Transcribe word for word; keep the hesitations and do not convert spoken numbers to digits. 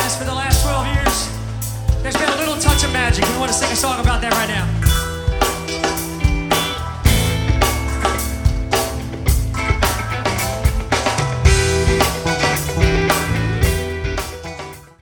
us for the last twelve years. There's been a little touch of magic. We want to sing a song about that right now.